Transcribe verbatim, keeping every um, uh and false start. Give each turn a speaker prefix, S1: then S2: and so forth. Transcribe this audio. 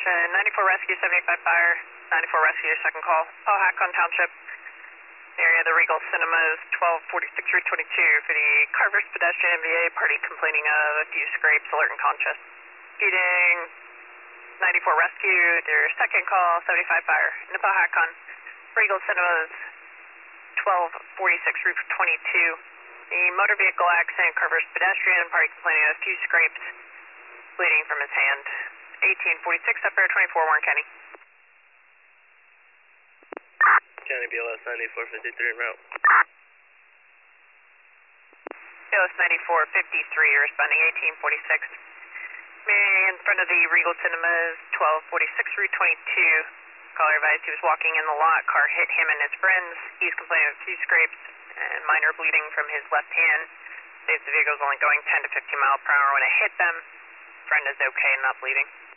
S1: Attention, ninety-four Rescue, seventy-five Fire, ninety-four Rescue, second call. Powhatan Township, area of the Regal Cinemas, twelve forty-six Route twenty-two for the Carver's pedestrian M V A party complaining of a few scrapes, alert and conscious. Feeding ninety-four Rescue, their second call, seventy-five Fire. In the Powhatan, Regal Cinemas, twelve forty-six Route twenty-two. The motor vehicle accident, Carver's pedestrian party complaining of a few scrapes, bleeding from his hand. eighteen forty-six, up there, twenty-four, Warren County.
S2: County B L S ninety-four fifty-three en route.
S1: B L S ninety-four fifty-three, responding eighteen forty-six. In front of the Regal Cinemas, twelve forty-six Route twenty-two. Caller advised he was walking in the lot. Car hit him and his friends. He's complaining of a few scrapes and minor bleeding from his left hand. Says the vehicle was only going ten to fifteen miles per hour when it hit them. Friend is okay and not bleeding.